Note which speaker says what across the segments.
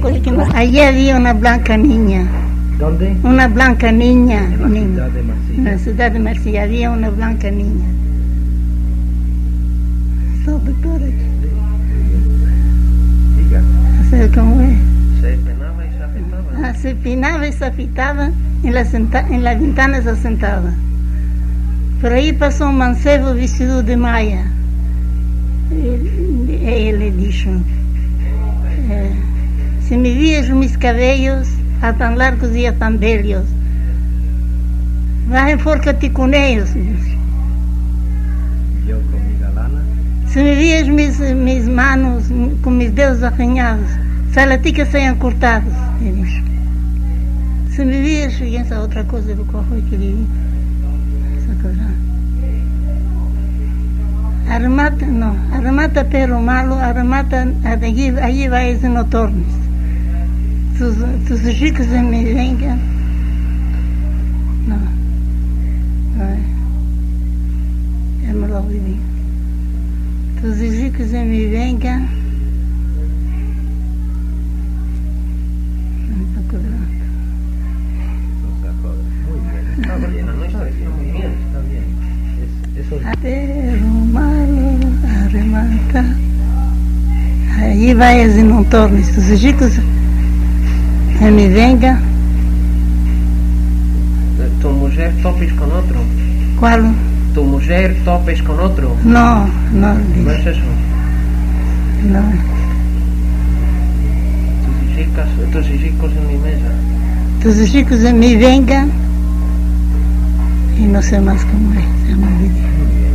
Speaker 1: Allí había una blanca niña.
Speaker 2: ¿Dónde?
Speaker 1: Una blanca niña.
Speaker 2: En la ciudad de Marsella.
Speaker 1: En la ciudad de Marsella había una blanca niña. Sobe por aquí.
Speaker 2: Diga.
Speaker 1: ¿Sabes cómo es?
Speaker 2: Se penaba y se afeitaba.
Speaker 1: Se pinaba y se afeitaba, en la ventana se sentaba. Por ahí pasó un mancebo vestido de maya. Ele dijo, si me vías mis cabellos a tan largos y a tan bellos, vai enfórcate con ellos.
Speaker 2: Yo con mi galana.
Speaker 1: Si me vías mis manos con mis dedos arranhados, sai a ti que sejam cortados. Ele dijo. Si me vías, y esa otra cosa do qual foi que ele essa coisa. Armata pero malo, armata allí vais e no tornes. Tus ricos me vengan. No, ya me lo olvidé. Tus ricos me vengan.
Speaker 2: No se acuerda. Muy bien. Está bien, no está muy bien, está bien. Eso
Speaker 1: Pero malo, arremata. Aí vais e não tornes. Tus ricos me venga.
Speaker 2: ¿Tu mujer topes con otro?
Speaker 1: ¿Cuál?
Speaker 2: ¿Tu mujer topes con otro?
Speaker 1: No, no,
Speaker 2: ¿No es eso?
Speaker 1: no.
Speaker 2: Tus hijos en mi mesa.
Speaker 1: Tus ricos me vengan. Y no sé más cómo es, ya me olvidé.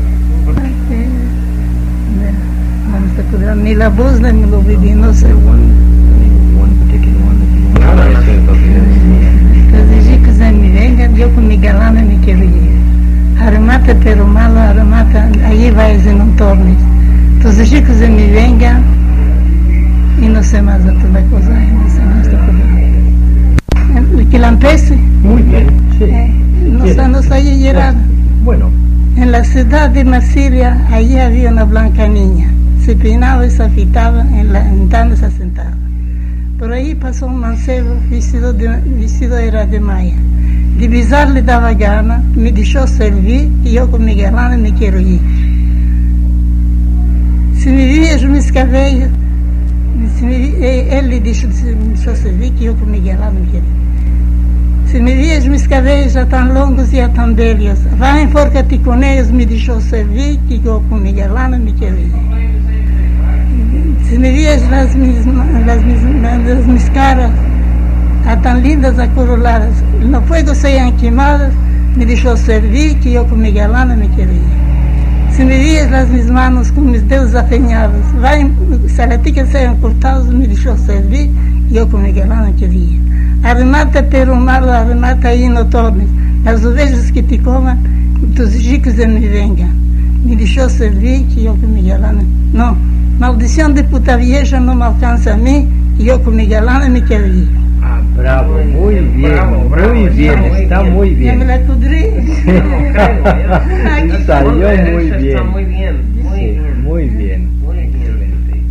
Speaker 1: Vamos a acordar, ni la voz ni lo olvidé, no sé.
Speaker 2: One particular one that you want.
Speaker 1: Tus ricos me vengan, yo con mi galana me quiero ir. Armata pero malo, armata, ahí vais y no tornes. Tus ricos me vengan. Y no sé más otra cosa, no sé más de acordar. ¿El quilampese?
Speaker 2: Muy bien, sí.
Speaker 1: No está allí llegada.
Speaker 2: Bueno.
Speaker 1: En la ciudad de Marsella, allí había una blanca niña. Se peinaba y se afeitaba, en la ventana se sentaba. Por ahí pasó un mancebo, vestido era de maya. De bizar le daba gana, me dejó servir y yo con mi galana me quiero ir. Si me vías mis cabellos, ele deixou servir que eu com Miguel lá não queria. Se me vias meus cabelos já tão longos e já tão belos, vai enforca-te com eles, me deixou servir que eu com Miguel lá não me queria. Se me vias as minhas caras, já tão lindas, acoroladas, no fogo saiam queimadas, me deixou servir que eu com Miguel lá não me queria. Se me vias as minhas manos com meus dedos afinhados, vai, se a tica saiam cortados, me deixou servir, e eu com Miguel lá não queria. Arremata pelo malo, arremata aí no tornes, as ovelhas que te comam, tus ricos me vengan. Me deixou servir, que eu com Miguel lá não. Maldição de puta vieja não me alcança a mim, e eu com Miguel lá não me quero ir.
Speaker 2: Ah, bravo, muy bien, muy bien, está muy bien.
Speaker 1: Ya me la pudrí.
Speaker 2: Salió muy bien.
Speaker 3: Está muy bien.